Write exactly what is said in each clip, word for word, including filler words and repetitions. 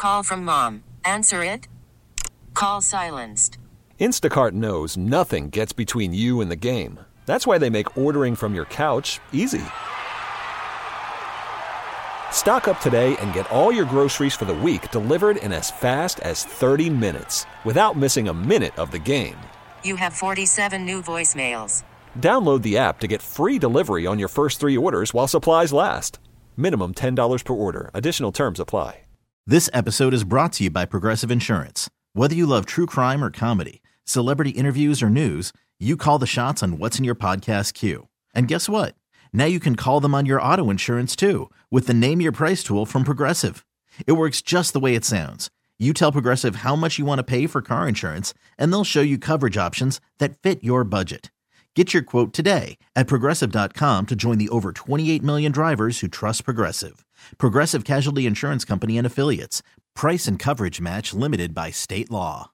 call from mom. Answer it. Call silenced. Instacart knows nothing gets between you and the game. That's why they make ordering from your couch easy. Stock up today and get all your groceries for the week delivered in as fast as thirty minutes without missing a minute of the game. You have forty-seven new voicemails. Download the app to get free delivery on your first three orders while supplies last. Minimum ten dollars per order. Additional terms apply. This episode is brought to you by Progressive Insurance. Whether you love true crime or comedy, celebrity interviews or news, you call the shots on what's in your podcast queue. And guess what? Now you can call them on your auto insurance too with the Name Your Price tool from Progressive. It works just the way it sounds. You tell Progressive how much you want to pay for car insurance, and they'll show you coverage options that fit your budget. Get your quote today at Progressive dot com to join the over twenty-eight million drivers who trust Progressive. Progressive Casualty Insurance Company and Affiliates. Price and coverage match limited by state law.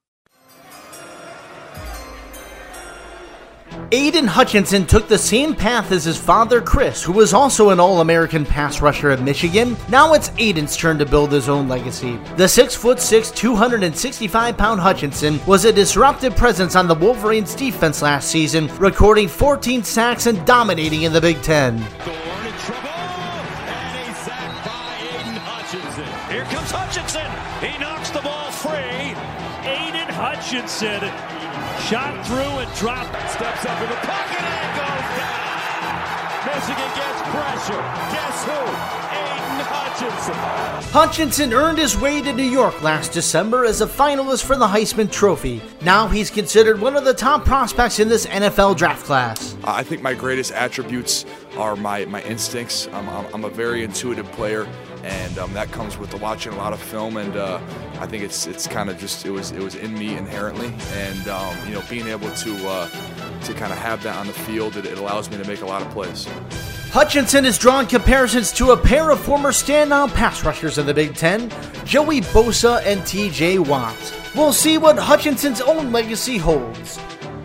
Aiden Hutchinson took the same path as his father, Chris, who was also an All-American pass rusher at Michigan. Now it's Aiden's turn to build his own legacy. The six foot six, two hundred sixty-five pound Hutchinson was a disruptive presence on the Wolverines' defense last season, recording fourteen sacks and dominating in the Big Ten. Thorne in trouble, and he's sacked by Aiden Hutchinson. Here comes Hutchinson. He knocks the ball free. Aiden Hutchinson shot through and dropped. Steps up in the pocket and goes down. Michigan gets pressure. Guess who? Aiden Hutchinson. Hutchinson earned his way to New York last December as a finalist for the Heisman Trophy. Now he's considered one of the top prospects in this N F L draft class. I think my greatest attributes are my, my instincts. I'm, I'm, I'm a very intuitive player, and um, that comes with watching a lot of film, and uh, I think it's it's kind of just it was it was in me inherently, and um, you know, being able to uh, to kind of have that on the field, it, it allows me to make a lot of plays. Hutchinson has drawn comparisons to a pair of former standout pass rushers in the Big Ten, Joey Bosa and T J Watt. We'll see what Hutchinson's own legacy holds.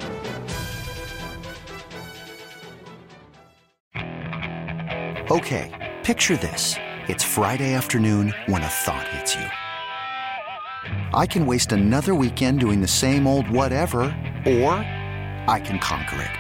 Okay, picture this. It's Friday afternoon when a thought hits you. I can waste another weekend doing the same old whatever, or I can conquer it.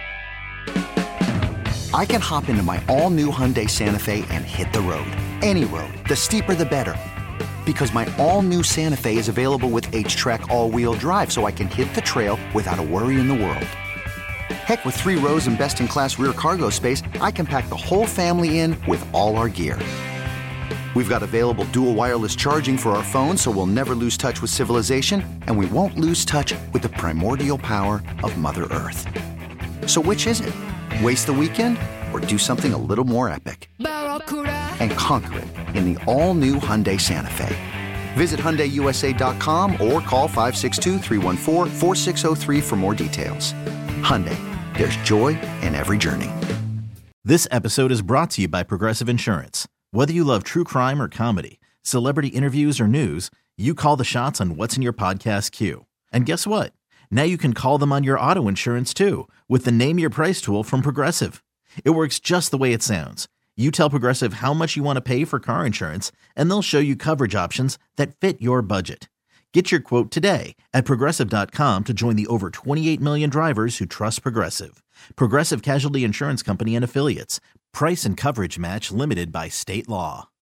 I can hop into my all-new Hyundai Santa Fe and hit the road. Any road. The steeper the better. Because my all-new Santa Fe is available with H-Track all-wheel drive, so I can hit the trail without a worry in the world. Heck, with three rows and best-in-class rear cargo space, I can pack the whole family in with all our gear. We've got available dual wireless charging for our phones, so we'll never lose touch with civilization, and we won't lose touch with the primordial power of Mother Earth. So which is it? Waste the weekend or do something a little more epic? And conquer it in the all-new Hyundai Santa Fe. Visit Hyundai U S A dot com or call five six two, three one four, four six zero three for more details. Hyundai, there's joy in every journey. This episode is brought to you by Progressive Insurance. Whether you love true crime or comedy, celebrity interviews or news, you call the shots on what's in your podcast queue. And guess what? Now you can call them on your auto insurance too with the Name Your Price tool from Progressive. It works just the way it sounds. You tell Progressive how much you want to pay for car insurance, and they'll show you coverage options that fit your budget. Get your quote today at Progressive dot com to join the over twenty-eight million drivers who trust Progressive. Progressive Casualty Insurance Company and Affiliates. Price and coverage match limited by state law.